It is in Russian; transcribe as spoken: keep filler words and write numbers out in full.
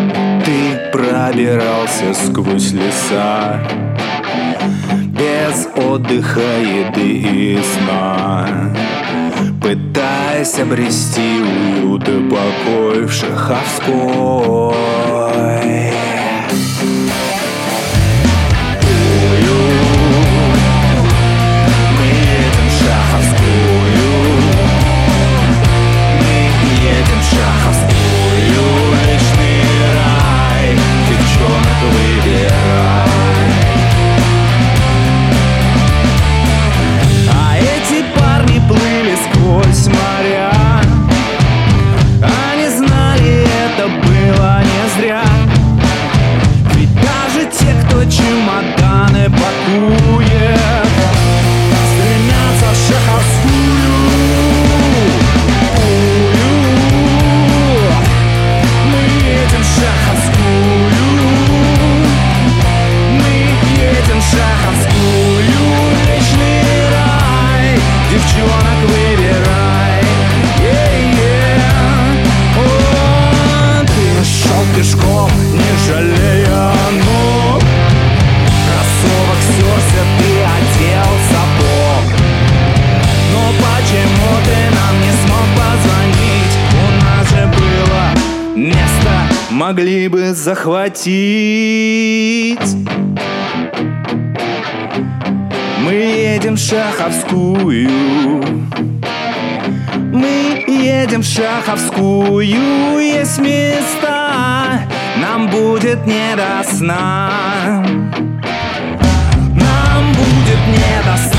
Ты пробирался сквозь леса без отдыха, еды и сна, пытаясь обрести уют и покой в Шаховской. Сквозь моря они знали, это было не зря. Ведь даже те, кто чемоданы пакует, стремятся в Шаховскую. Мы едем в Шаховскую. Мы едем в Шаховскую. Вечный рай, девчонок выбирай. Yeah-yeah. О, ты шел пешком, не жалея ног, кроссовок стерся, ты одел сапог. Но почему ты нам не смог позвонить? У нас же было место, могли бы захватить. Мы едем в Шаховскую. Мы едем в Шаховскую. Есть места, нам будет не до сна. Нам будет не до сна.